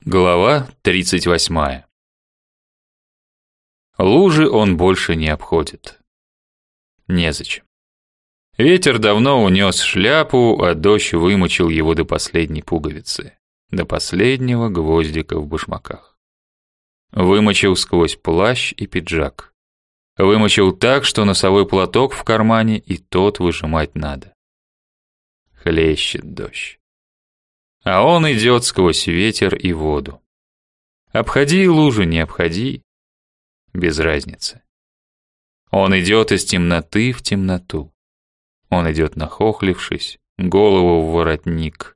Глава 38. Лужи он больше не обходит. Незачем. Ветер давно унес шляпу, а дождь вымочил его до последней пуговицы, до последнего гвоздика в башмаках. Вымочил сквозь плащ и пиджак. Вымочил так, что носовой платок в кармане и тот выжимать надо. Хлещет дождь. А он идет сквозь ветер и воду. Обходи лужи, не обходи, без разницы. Он идет из темноты в темноту. Он идет нахохлившись, голову в воротник.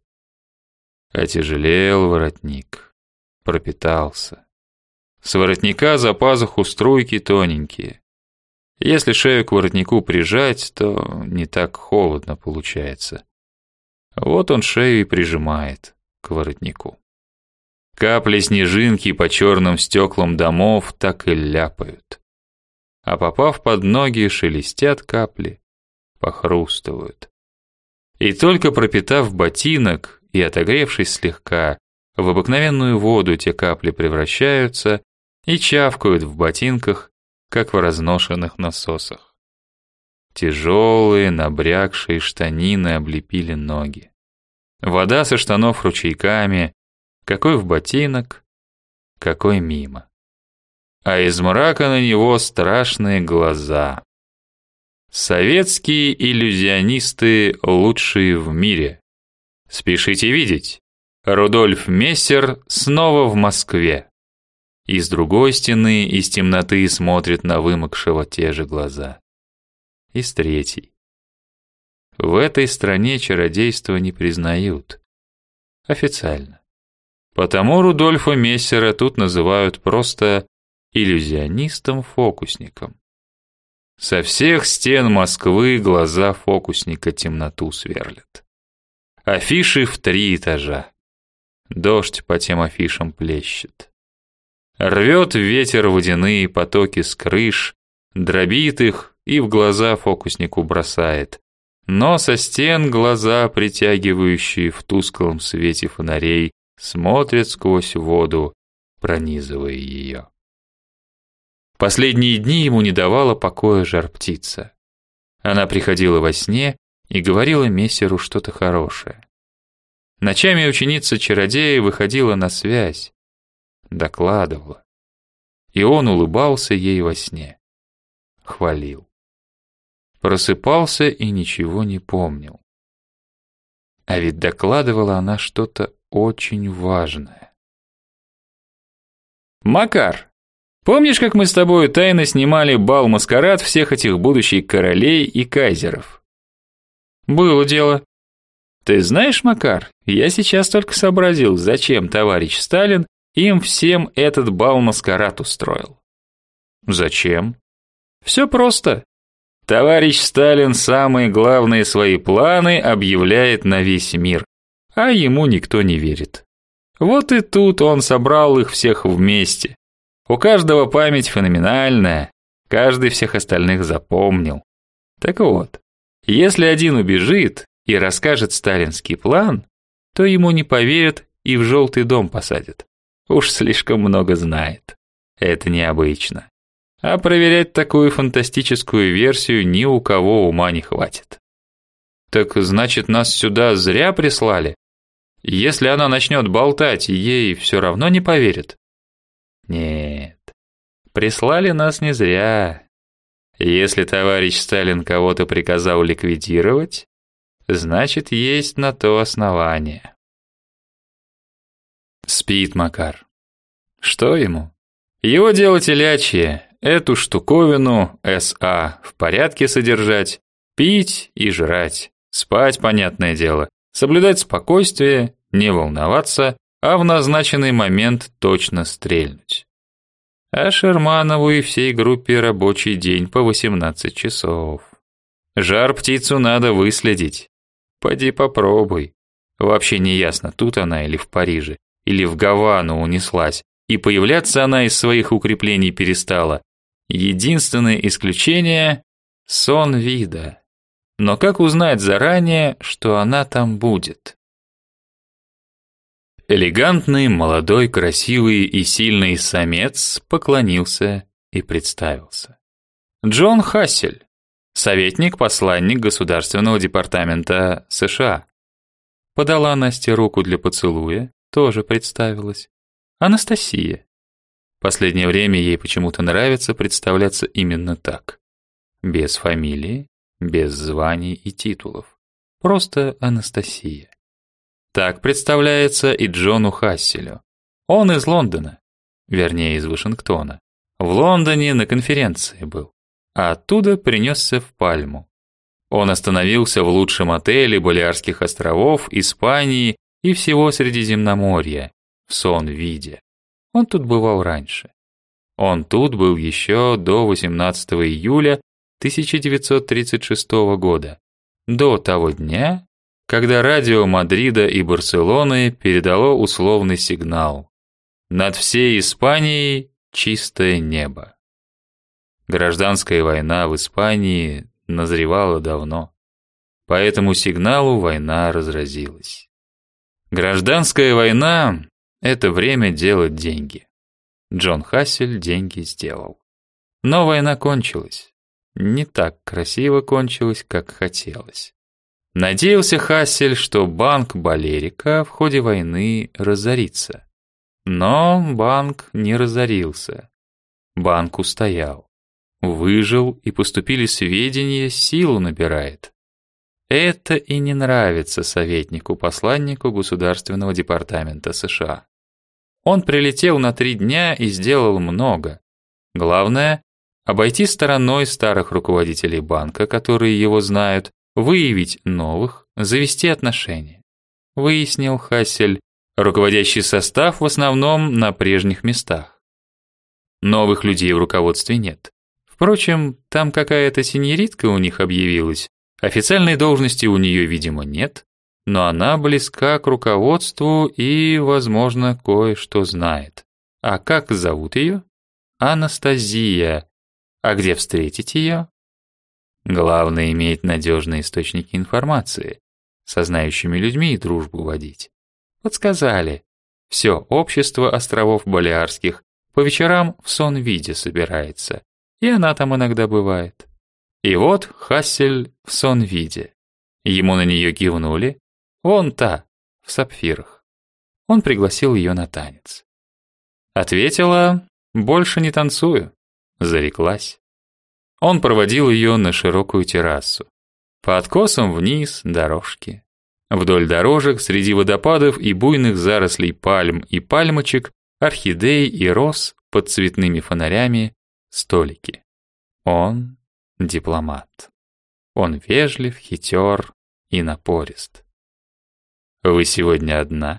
Отяжелел воротник, пропитался. С воротника за пазуху струйки тоненькие. Если шею к воротнику прижать, то не так холодно получается. Вот он шею и прижимает к воротнику. Капли снежинки по черным стеклам домов так и ляпают. А попав под ноги, шелестят капли, похрустывают. И только пропитав ботинок и отогревшись слегка, в обыкновенную воду те капли превращаются и чавкают в ботинках, как в разношенных насосах. Тяжелые, набрякшие штанины облепили ноги. Вода со штанов ручейками, какой в ботинок, какой мимо. А из мрака на него страшные глаза. Советские иллюзионисты лучшие в мире. Спешите видеть. Рудольф Мессер снова в Москве. И с другой стены, из темноты смотрят на вымокшего те же глаза. И с третьей. В этой стране чародейство не признают. Официально. Потому Рудольфа Мессера тут называют просто иллюзионистом-фокусником. Со всех стен Москвы глаза фокусника темноту сверлят. Афиши в 3 этажа. Дождь по тем афишам плещет. Рвет ветер водяные потоки с крыш, дробит их и в глаза фокуснику бросает. Но со стен глаза, притягивающие в тусклом свете фонарей, смотрят сквозь воду, пронизывая ее. Последние дни ему не давала покоя жар-птица. Она приходила во сне и говорила Мессеру что-то хорошее. Ночами ученица-чародея выходила на связь, докладывала. И он улыбался ей во сне, хвалил. Просыпался и ничего не помнил. А ведь докладывала она что-то очень важное. «Макар, помнишь, как мы с тобой тайно снимали бал-маскарад всех этих будущих королей и кайзеров?» «Было дело». «Ты знаешь, Макар, я сейчас только сообразил, зачем товарищ Сталин им всем этот бал-маскарад устроил». «Зачем?» «Все просто. Товарищ Сталин самые главные свои планы объявляет на весь мир, а ему никто не верит. Вот и тут он собрал их всех вместе. У каждого память феноменальная, каждый всех остальных запомнил. Так вот, если один убежит и расскажет сталинский план, то ему не поверят и в желтый дом посадят. Уж слишком много знает. Это необычно. А проверять такую фантастическую версию ни у кого ума не хватит. Так значит, нас сюда зря прислали? Если она начнет болтать, ей все равно не поверят? Нет, прислали нас не зря. Если товарищ Сталин кого-то приказал ликвидировать, значит, есть на то основание. Спит Макар. Что ему? Его дело телячье. Эту штуковину СА в порядке содержать, пить и жрать, спать, понятное дело, соблюдать спокойствие, не волноваться, а в назначенный момент точно стрельнуть. А Шерманову и всей группе рабочий день по 18 часов. Жар-птицу надо выследить. Поди попробуй. Вообще не ясно, тут она или в Париже, или в Гавану унеслась, и появляться она из своих укреплений перестала. Единственное исключение — сон вида. Но как узнать заранее, что она там будет? Элегантный, молодой, красивый и сильный самец поклонился и представился. Джон Хассель, советник-посланник Государственного департамента США. Подала Насте руку для поцелуя, тоже представилась. Анастасия. Последнее время ей почему-то нравится представляться именно так. Без фамилии, без званий и титулов. Просто Анастасия. Так представляется и Джону Хасселю. Он из Лондона, вернее, из Вашингтона. В Лондоне на конференции был, а оттуда принесся в Пальму. Он остановился в лучшем отеле Балеарских островов, Испании и всего Средиземноморья, в Сон-Виде. Он тут бывал раньше. Он тут был еще до 18 июля 1936 года, до того дня, когда радио Мадрида и Барселоны передало условный сигнал: над всей Испанией чистое небо. Гражданская война в Испании назревала давно. По этому сигналу война разразилась. Гражданская война — это время делать деньги. Джон Хассель деньги сделал. Но война кончилась. Не так красиво кончилась, как хотелось. Надеялся Хассель, что банк Балерика в ходе войны разорится. Но банк не разорился. Банк устоял. Выжил, и поступили сведения, силу набирает. Это и не нравится советнику-посланнику Государственного департамента США. Он прилетел на 3 дня и сделал много. Главное — обойти стороной старых руководителей банка, которые его знают, выявить новых, завести отношения. Выяснил Хассель, руководящий состав в основном на прежних местах. Новых людей в руководстве нет. Впрочем, там какая-то сеньоритка у них объявилась. Официальной должности у нее, видимо, нет, но она близка к руководству и, возможно, кое-что знает. А как зовут ее? Анастасия. А где встретить ее? Главное — иметь надежные источники информации, со знающими людьми и дружбу водить. Подсказали. Все общество островов Балеарских по вечерам в Сон-Виде собирается, и она там иногда бывает. И вот Хассель в Сон-Виде. Ему на нее кивнули. Вон та, в сапфирах. Он пригласил ее на танец. Ответила: «Больше не танцую». Зареклась. Он проводил ее на широкую террасу. По откосам вниз дорожки. Вдоль дорожек, среди водопадов и буйных зарослей пальм и пальмочек, орхидей и роз под цветными фонарями, столики. Он дипломат. Он вежлив, хитер и напорист. «Вы сегодня одна?»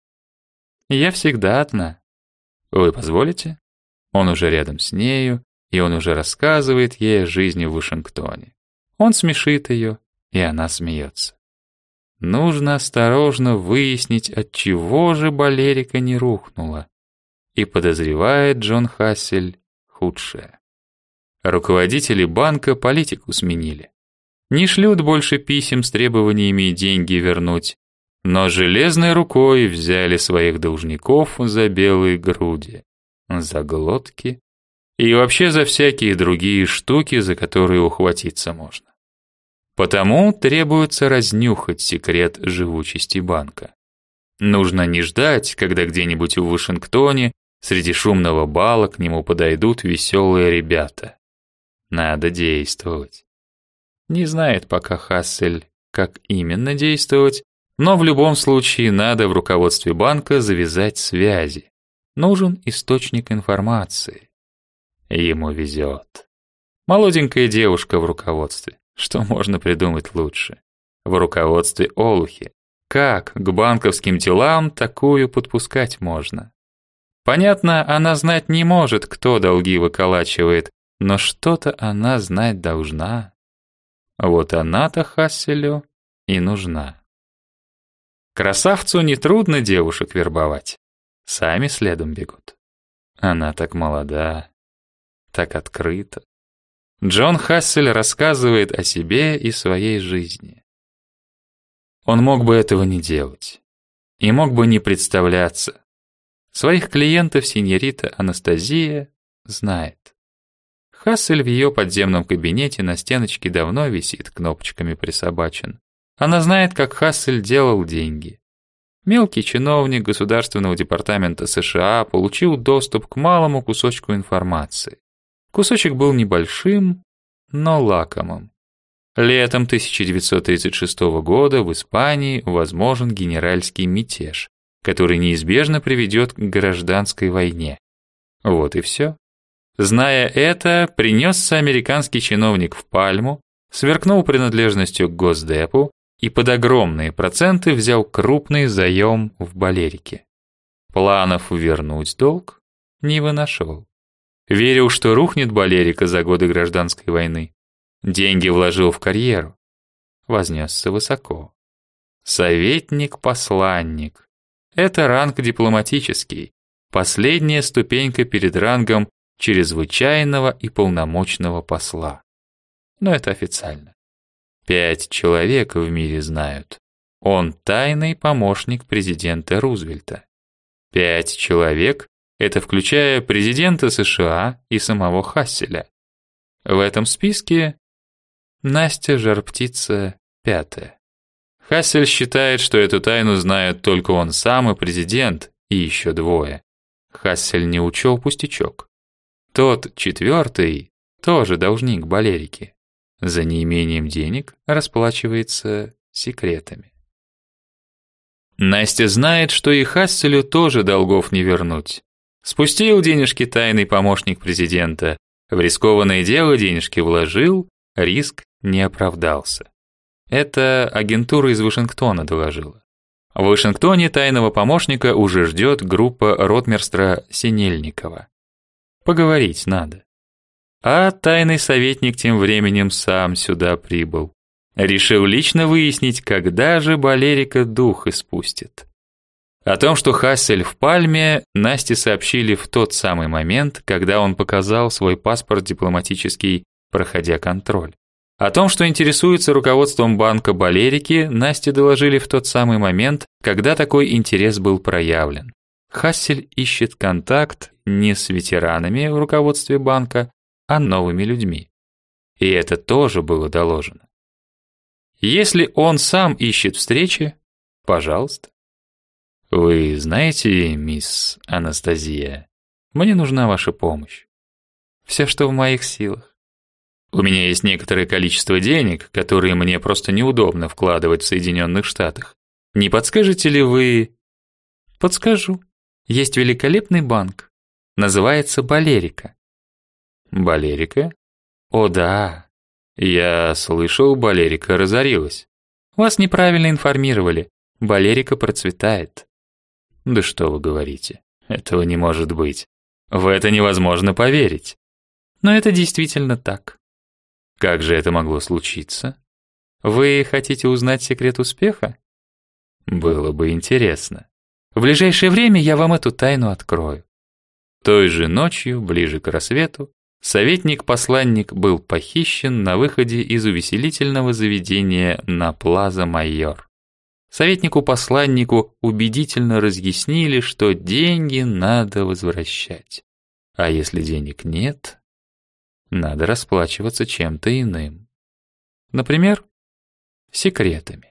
«Я всегда одна. Вы позволите?» Он уже рядом с нею, и он уже рассказывает ей о жизни в Вашингтоне. Он смешит ее, и она смеется. Нужно осторожно выяснить, отчего же Балерика не рухнула. И подозревает Джон Хассель худшее. Руководители банка политику сменили. Не шлют больше писем с требованиями деньги вернуть, но железной рукой взяли своих должников за белые груди, за глотки и вообще за всякие другие штуки, за которые ухватиться можно. Потому требуется разнюхать секрет живучести банка. Нужно не ждать, когда где-нибудь в Вашингтоне среди шумного бала к нему подойдут веселые ребята. Надо действовать. Не знает пока Хассель, как именно действовать, но в любом случае надо в руководстве банка завязать связи. Нужен источник информации. Ему везет. Молоденькая девушка в руководстве. Что можно придумать лучше? В руководстве олухи. Как к банковским делам такую подпускать можно? Понятно, она знать не может, кто долги выколачивает, но что-то она знать должна. Вот она-то Хасселю и нужна. Красавцу нетрудно девушек вербовать. Сами следом бегут. Она так молода, так открыта. Джон Хассель рассказывает о себе и своей жизни. Он мог бы этого не делать. и мог бы не представляться. Своих клиентов сеньорита Анастасия знает. Хассель в ее подземном кабинете на стеночке давно висит, кнопочками присобачен. Она знает, как Хассель делал деньги. Мелкий чиновник Государственного департамента США получил доступ к малому кусочку информации. Кусочек был небольшим, но лакомым. Летом 1936 года в Испании возможен генеральский мятеж, который неизбежно приведет к гражданской войне. Вот и все. Зная это, принесся американский чиновник в Пальму, сверкнул принадлежностью к Госдепу и под огромные проценты взял крупный заем в Балерике. Планов вернуть долг не вынашивал. Верил, что рухнет Балерика за годы гражданской войны. Деньги вложил в карьеру. Вознесся высоко. Советник-посланник. Это ранг дипломатический. Последняя ступенька перед рангом чрезвычайного и полномочного посла. Но это официально. 5 человек в мире знают. Он тайный помощник президента Рузвельта. 5 человек, это включая президента США и самого Хасселя. В этом списке Настя Жар-Птица 5-я. Хассель считает, что эту тайну знают только он сам и президент, и еще 2. Хассель не учел пустячок. Тот 4-й тоже должник Балерике. За неимением денег расплачивается секретами. Настя знает, что и Хасселю тоже долгов не вернуть. Спустил денежки тайный помощник президента, в рискованное дело денежки вложил, риск не оправдался. Это агентура из Вашингтона доложила. В Вашингтоне тайного помощника уже ждет группа ротмистра Синельникова. Поговорить надо. А тайный советник тем временем сам сюда прибыл. Решил лично выяснить, когда же Балерика дух испустит. О том, что Хассель в Пальме, Насте сообщили в тот самый момент, когда он показал свой паспорт дипломатический, проходя контроль. О том, что интересуется руководством банка Балерики, Насте доложили в тот самый момент, когда такой интерес был проявлен. Хассель ищет контакт не с ветеранами в руководстве банка, а новыми людьми. И это тоже было доложено. Если он сам ищет встречи, пожалуйста. Вы знаете, мисс Анастасия, мне нужна ваша помощь. Все, что в моих силах. У меня есть некоторое количество денег, которые мне просто неудобно вкладывать в Соединенных Штатах. Не подскажете ли вы? Подскажу. Есть великолепный банк. Называется Балерика. Балерика? О да. Я слышал, Балерика разорилась. Вас неправильно информировали. Балерика процветает. Да что вы говорите? Этого не может быть. В это невозможно поверить. Но это действительно так. Как же это могло случиться? Вы хотите узнать секрет успеха? Было бы интересно. В ближайшее время я вам эту тайну открою. Той же ночью, ближе к рассвету, советник-посланник был похищен на выходе из увеселительного заведения на Плаза Майор. Советнику-посланнику убедительно разъяснили, что деньги надо возвращать. А если денег нет, надо расплачиваться чем-то иным. Например, секретами.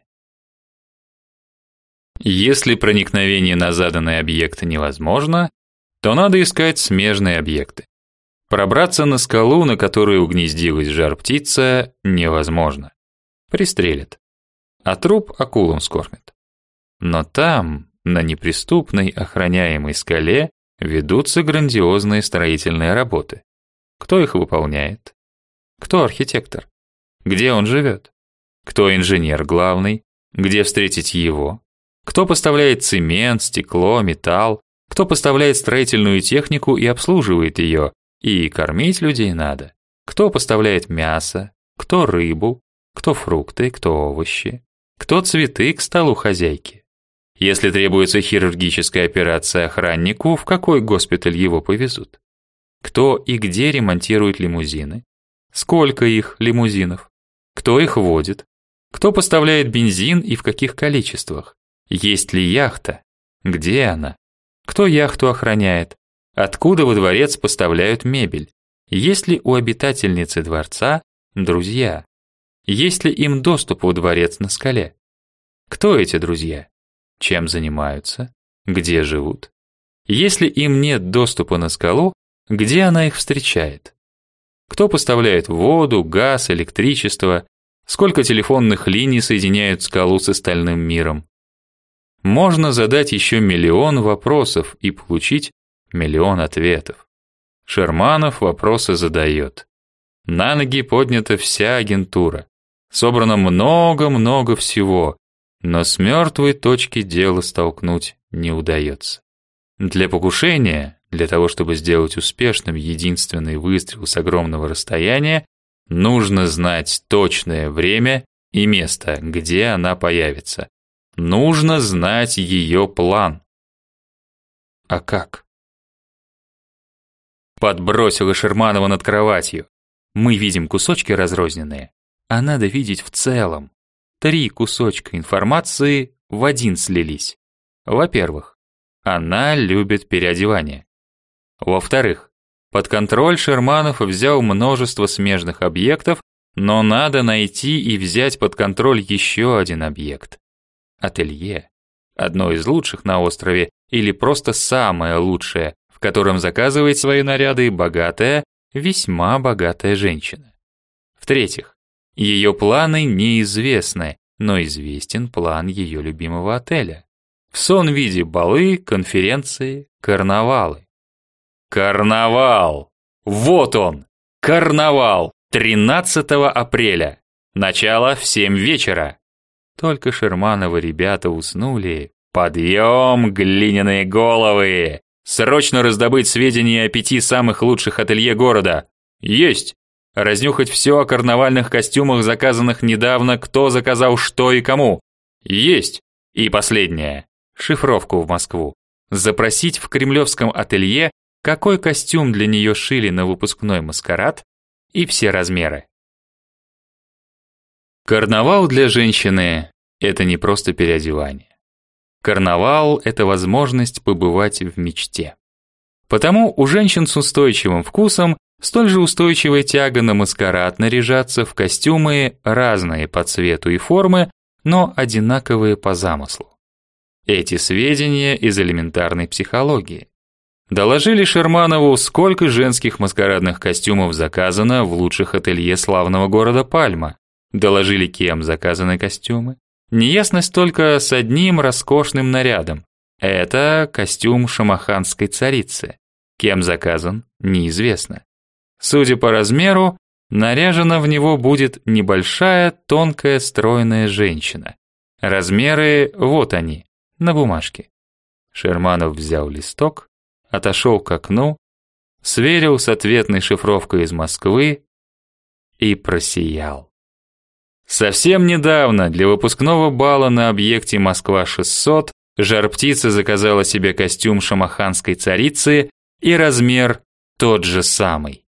Если проникновение на заданный объект невозможно, то надо искать смежные объекты. Пробраться на скалу, на которой угнездилась жар-птица, невозможно. Пристрелят. А труп акулам скормят. Но там, на неприступной охраняемой скале, ведутся грандиозные строительные работы. Кто их выполняет? Кто архитектор? Где он живет? Кто инженер главный? Где встретить его? Кто поставляет цемент, стекло, металл? Кто поставляет строительную технику и обслуживает ее? И кормить людей надо. Кто поставляет мясо? Кто рыбу? Кто фрукты? Кто овощи? Кто цветы к столу хозяйки? Если требуется хирургическая операция охраннику, в какой госпиталь его повезут? Кто и где ремонтирует лимузины? Сколько их лимузинов? Кто их водит? Кто поставляет бензин и в каких количествах? Есть ли яхта? Где она? Кто яхту охраняет? Откуда во дворец поставляют мебель? Есть ли у обитательницы дворца друзья? Есть ли им доступ во дворец на скале? Кто эти друзья? Чем занимаются? Где живут? Если им нет доступа на скалу, где она их встречает? Кто поставляет воду, газ, электричество? Сколько телефонных линий соединяют скалу с остальным миром? Можно задать еще миллион вопросов и получить миллион ответов. Шерманов вопросы задает. На ноги поднята вся агентура. Собрано много-много всего, но с мертвой точки дело столкнуть не удается. Для покушения, для того, чтобы сделать успешным единственный выстрел с огромного расстояния, нужно знать точное время и место, где она появится. Нужно знать ее план. А как? Подбросила Шерманова над кроватью. Мы видим кусочки разрозненные, а надо видеть в целом. 3 кусочка информации в один слились. Во-первых, она любит переодевание. Во-вторых, под контроль Шерманов взял множество смежных объектов, но надо найти и взять под контроль еще один объект. Ателье. Одно из лучших на острове или просто самое лучшее, в котором заказывает свои наряды богатая, весьма богатая женщина. В-третьих, ее планы неизвестны, но известен план ее любимого отеля. В сон-виде балы, конференции, карнавалы. Карнавал! Вот он! Карнавал! 13 апреля. Начало в 7 вечера. Только Шермановы ребята уснули. Подъем, глиняные головы! Срочно раздобыть сведения о 5 самых лучших ателье города. Есть! Разнюхать все о карнавальных костюмах, заказанных недавно, кто заказал что и кому. Есть! И последнее. Шифровку в Москву. Запросить в кремлевском ателье, какой костюм для нее шили на выпускной маскарад и все размеры. Карнавал для женщины – это не просто переодевание. Карнавал – это возможность побывать в мечте. Потому у женщин с устойчивым вкусом столь же устойчивая тяга на маскарад наряжаться в костюмы разные по цвету и формы, но одинаковые по замыслу. Эти сведения из элементарной психологии. Доложили Шерманову, сколько женских маскарадных костюмов заказано в лучших ателье славного города Пальма. Доложили, кем заказаны костюмы. Неясность только с одним роскошным нарядом. Это костюм шамаханской царицы. Кем заказан, неизвестно. Судя по размеру, наряжена в него будет небольшая, тонкая, стройная женщина. Размеры вот они, на бумажке. Шерманов взял листок, отошел к окну, сверил с ответной шифровкой из Москвы и просиял. Совсем недавно для выпускного бала на объекте Москва-600 Жар-Птица заказала себе костюм шамаханской царицы и размер тот же самый.